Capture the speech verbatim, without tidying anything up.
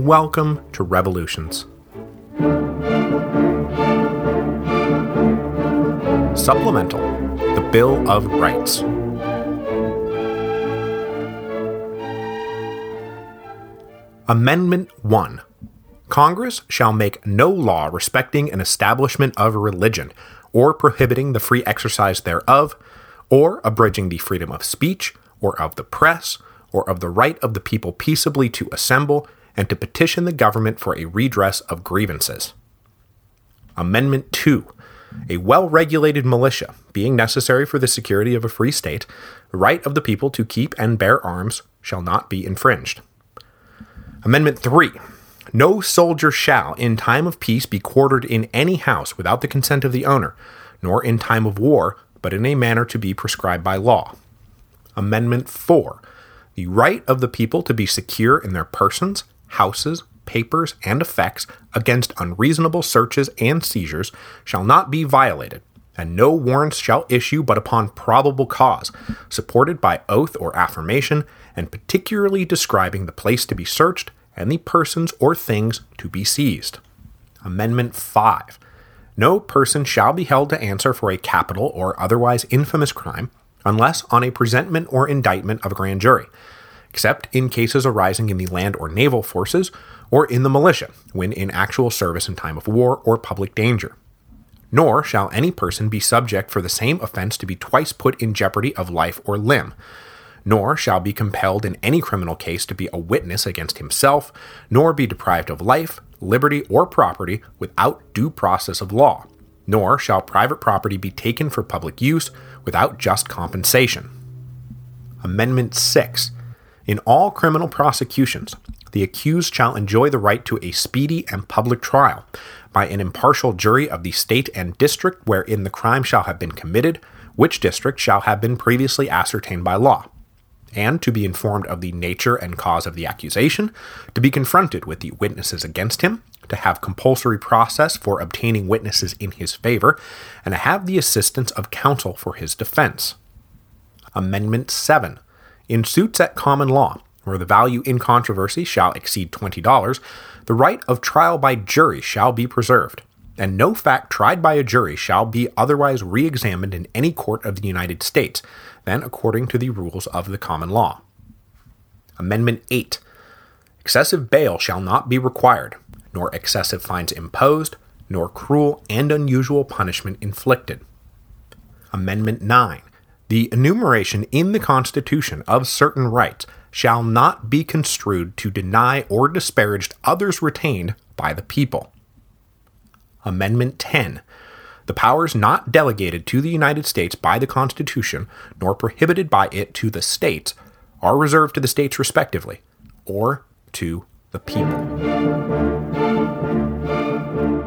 and welcome to Revolutions. Supplemental, the Bill of Rights. Amendment one. Congress shall make no law respecting an establishment of religion, or prohibiting the free exercise thereof, or abridging the freedom of speech, or of the press, or of the right of the people peaceably to assemble, and to petition the government for a redress of grievances. Amendment two. A well-regulated militia, being necessary for the security of a free state, the right of the people to keep and bear arms shall not be infringed. Amendment three. No soldier shall, in time of peace, be quartered in any house without the consent of the owner, nor in time of war, but in a manner to be prescribed by law. Amendment four. The right of the people to be secure in their persons, houses, papers, and effects against unreasonable searches and seizures shall not be violated, and no warrants shall issue but upon probable cause, supported by oath or affirmation, and particularly describing the place to be searched and the persons or things to be seized. Amendment five. No person shall be held to answer for a capital or otherwise infamous crime unless on a presentment or indictment of a grand jury, except in cases arising in the land or naval forces or in the militia, when in actual service in time of war or public danger. Nor shall any person be subject for the same offense to be twice put in jeopardy of life or limb, nor shall be compelled in any criminal case to be a witness against himself, nor be deprived of life, liberty, or property without due process of law, nor shall private property be taken for public use without just compensation. Amendment six. In all criminal prosecutions, the accused shall enjoy the right to a speedy and public trial by an impartial jury of the state and district wherein the crime shall have been committed, which district shall have been previously ascertained by law, and to be informed of the nature and cause of the accusation, to be confronted with the witnesses against him, to have compulsory process for obtaining witnesses in his favor, and to have the assistance of counsel for his defense. Amendment seven. In suits at common law, where the value in controversy shall exceed twenty dollars, the right of trial by jury shall be preserved, and no fact tried by a jury shall be otherwise re-examined in any court of the United States than according to the rules of the common law. Amendment eight. Excessive bail shall not be required, nor excessive fines imposed, nor cruel and unusual punishment inflicted. Amendment nine. The enumeration in the Constitution of certain rights shall not be construed to deny or disparage others retained by the people. Amendment ten. The powers not delegated to the United States by the Constitution, nor prohibited by it to the states, are reserved to the states respectively, or to the people.